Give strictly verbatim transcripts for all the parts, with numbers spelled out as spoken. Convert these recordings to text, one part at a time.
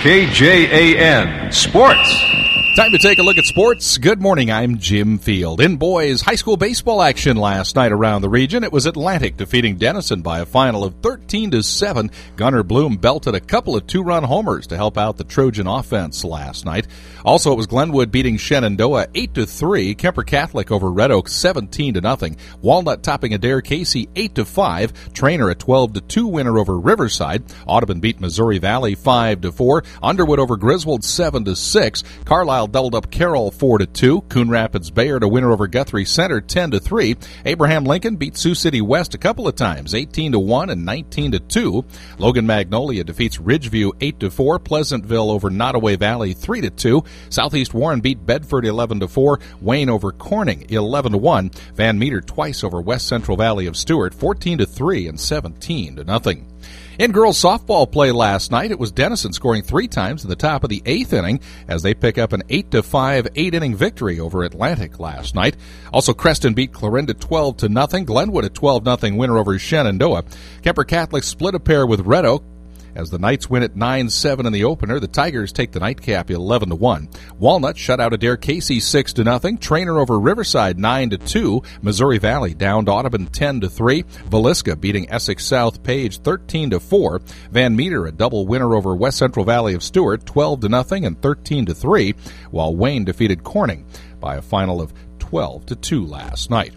K J A N Sports. Time to take a look at sports. Good morning, I'm Jim Field. In boys high school baseball action last night around the region, it was Atlantic defeating Denison by a final of thirteen to seven. Gunnar Bloom belted a couple of two-run homers to help out the Trojan offense last night. Also, it was Glenwood beating Shenandoah eight to three. Kemper Catholic over Red Oak seventeen to nothing. Walnut topping Adair Casey eight to five. Trainer a twelve to two winner over Riverside. Audubon beat Missouri Valley five to four. Underwood over Griswold seven to six. Carlisle doubled up Carroll four to two. Coon Rapids Bayard a winner over Guthrie Center ten to three. Abraham Lincoln beat Sioux City West a couple of times, eighteen to one and nineteen to two. Logan Magnolia defeats Ridgeview eight to four. Pleasantville over Nottoway Valley three to two. Southeast Warren beat Bedford eleven to four. Wayne over Corning eleven to one. Van Meter twice over West Central Valley of Stewart fourteen to three and seventeen to nothing. In girls softball play last night, it was Denison scoring three times in the top of the eighth inning as they pick up an eight to five eight-inning victory over Atlantic last night. Also, Creston beat Clarinda twelve to nothing. Glenwood a twelve nothing winner over Shenandoah. Kemper Catholic split a pair with Red Oak. As the Knights win at nine seven in the opener, the Tigers take the nightcap eleven to one. Walnut shut out Adair Casey six to nothing. Trainer over Riverside nine to two. Missouri Valley downed Audubon ten to three. Villisca beating Essex South Page thirteen to four. Van Meter a double winner over West Central Valley of Stewart twelve to nothing and thirteen to three, while Wayne defeated Corning by a final of twelve to two last night.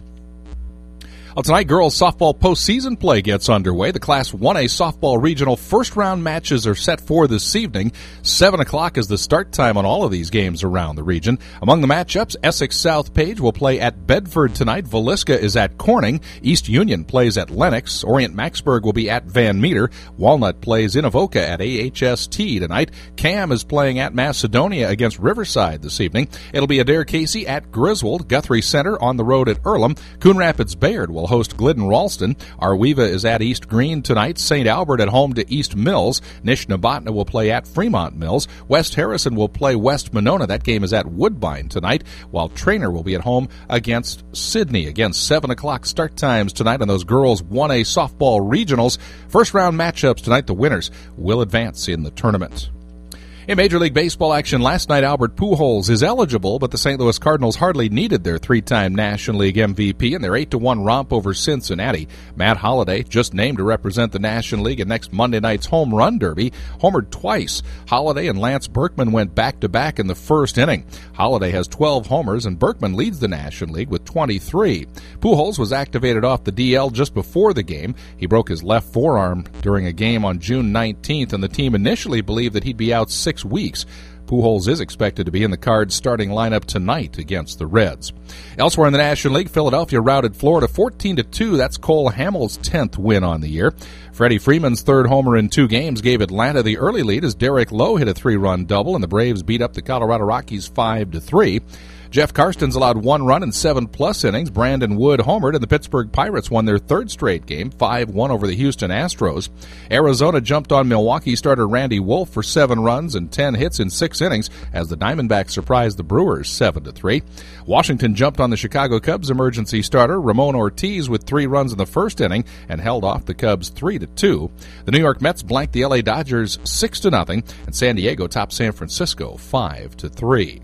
Well, tonight, girls softball postseason play gets underway. The Class one A softball regional first-round matches are set for this evening. seven o'clock is the start time on all of these games around the region. Among the matchups, Essex South Page will play at Bedford tonight. Villisca is at Corning. East Union plays at Lennox. Orient Maxburg will be at Van Meter. Walnut plays in Avoca at A H S T tonight. Cam is playing at Macedonia against Riverside this evening. It'll be Adair Casey at Griswold. Guthrie Center on the road at Earlham. Coon Rapids Bayard will host Glidden Ralston. Arweva is at East Green tonight. Saint Albert at home to East Mills. Nishnabotna will play at Fremont Mills. West Harrison will play West Monona. That game is at Woodbine tonight, while Trainer will be at home against Sydney. Again, seven o'clock start times tonight on those girls one A softball regionals. First round matchups tonight. The winners will advance in the tournament. In Major League Baseball action last night, Albert Pujols is eligible, but the Saint Louis Cardinals hardly needed their three-time National League M V P in their eight to one romp over Cincinnati. Matt Holliday, just named to represent the National League in next Monday night's Home Run Derby, homered twice. Holliday and Lance Berkman went back-to-back in the first inning. Holliday has twelve homers, and Berkman leads the National League with twenty-three. Pujols was activated off the D L just before the game. He broke his left forearm during a game on June nineteenth, and the team initially believed that he'd be out six weeks. Pujols is expected to be in the Cards starting lineup tonight against the Reds. Elsewhere in the National League, Philadelphia routed Florida fourteen to two. That's Cole Hamels' tenth win on the year. Freddie Freeman's third homer in two games gave Atlanta the early lead as Derek Lowe hit a three-run double, and the Braves beat up the Colorado Rockies five to three. Jeff Karstens allowed one run in seven-plus innings. Brandon Wood homered, and the Pittsburgh Pirates won their third straight game, five one over the Houston Astros. Arizona jumped on Milwaukee starter Randy Wolf for seven runs and ten hits in six innings as the Diamondbacks surprised the Brewers seven to three. Washington jumped on the Chicago Cubs emergency starter Ramon Ortiz with three runs in the first inning and held off the Cubs three to two. The New York Mets blanked the L A Dodgers six to nothing, and San Diego topped San Francisco five to three.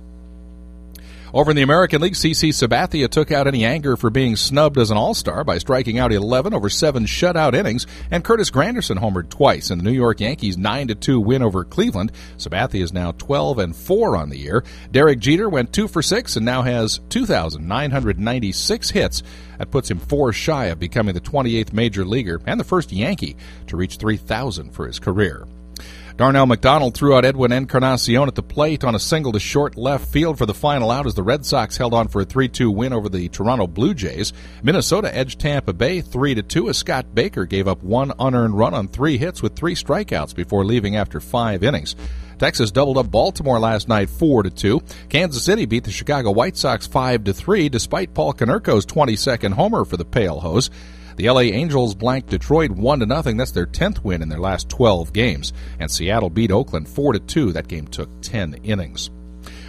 Over in the American League, C C Sabathia took out any anger for being snubbed as an All-Star by striking out eleven over seven shutout innings, and Curtis Granderson homered twice in the New York Yankees' nine to two win over Cleveland. Sabathia is now twelve and four on the year. Derek Jeter went two for six and now has two thousand nine hundred ninety-six hits. That puts him four shy of becoming the twenty-eighth major leaguer and the first Yankee to reach three thousand for his career. Darnell McDonald threw out Edwin Encarnacion at the plate on a single to short left field for the final out as the Red Sox held on for a three two win over the Toronto Blue Jays. Minnesota edged Tampa Bay three to two as Scott Baker gave up one unearned run on three hits with three strikeouts before leaving after five innings. Texas doubled up Baltimore last night four to two. Kansas City beat the Chicago White Sox five to three despite Paul Konerko's twenty-second homer for the Pale Hose. The L A Angels blanked Detroit one to nothing. That's their tenth win in their last twelve games. And Seattle beat Oakland four to two. That game took ten innings.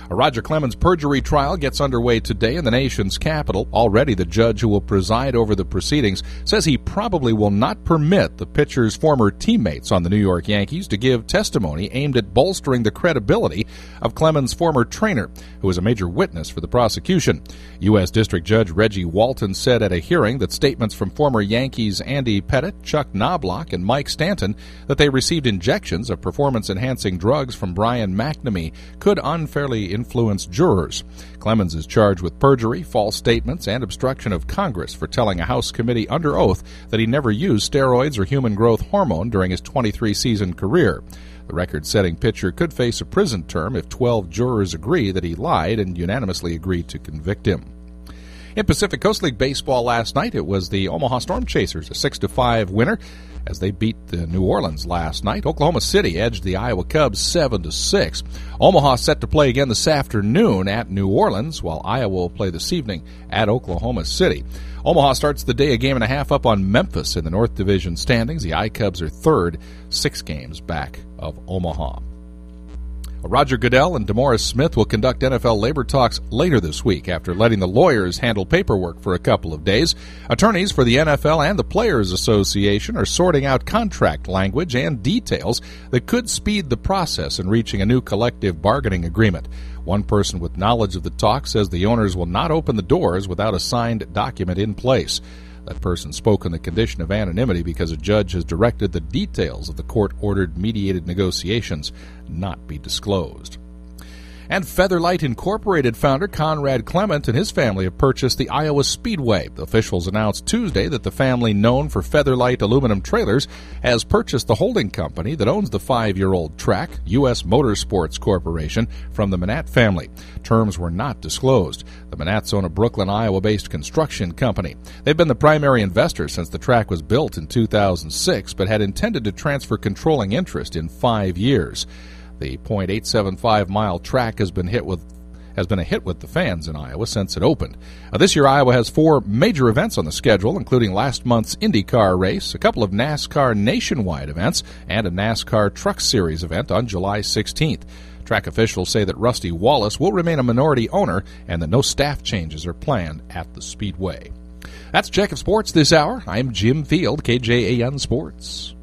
A Roger Clemens perjury trial gets underway today in the nation's capital. Already, the judge who will preside over the proceedings says he probably will not permit the pitcher's former teammates on the New York Yankees to give testimony aimed at bolstering the credibility of Clemens' former trainer, who was a major witness for the prosecution. U S. District Judge Reggie Walton said at a hearing that statements from former Yankees Andy Pettitte, Chuck Knobloch, and Mike Stanton that they received injections of performance-enhancing drugs from Brian McNamee could unfairly influence jurors. Clemens is charged with perjury, false statements, and obstruction of Congress for telling a House committee under oath that he never used steroids or human growth hormone during his twenty-three season career. The record-setting pitcher could face a prison term if twelve jurors agree that he lied and unanimously agreed to convict him. In Pacific Coast League baseball last night, it was the Omaha Storm Chasers, a six to five winner, as they beat the New Orleans last night. Oklahoma City edged the Iowa Cubs seven to six. Omaha set to play again this afternoon at New Orleans, while Iowa will play this evening at Oklahoma City. Omaha starts the day a game and a half up on Memphis in the North Division standings. The I-Cubs are third, six games back of Omaha. Roger Goodell and DeMaurice Smith will conduct N F L labor talks later this week after letting the lawyers handle paperwork for a couple of days. Attorneys for the N F L and the Players Association are sorting out contract language and details that could speed the process in reaching a new collective bargaining agreement. One person with knowledge of the talks says the owners will not open the doors without a signed document in place. That person spoke on the condition of anonymity because a judge has directed the details of the court-ordered mediated negotiations not be disclosed. And Featherlight Incorporated founder Conrad Clement and his family have purchased the Iowa Speedway. The officials announced Tuesday that the family, known for Featherlight aluminum trailers, has purchased the holding company that owns the five-year-old track, U S Motorsports Corporation, from the Manat family. Terms were not disclosed. The Manats own a Brooklyn, Iowa-based construction company. They've been the primary investor since the track was built in two thousand six, but had intended to transfer controlling interest in five years. The point eight seven five mile track has been hit with has been a hit with the fans in Iowa since it opened. Now, this year, Iowa has four major events on the schedule, including last month's IndyCar race, a couple of NASCAR nationwide events, and a NASCAR Truck Series event on July sixteenth. Track officials say that Rusty Wallace will remain a minority owner and that no staff changes are planned at the Speedway. That's Check of Sports this hour. I'm Jim Field, K J A N Sports.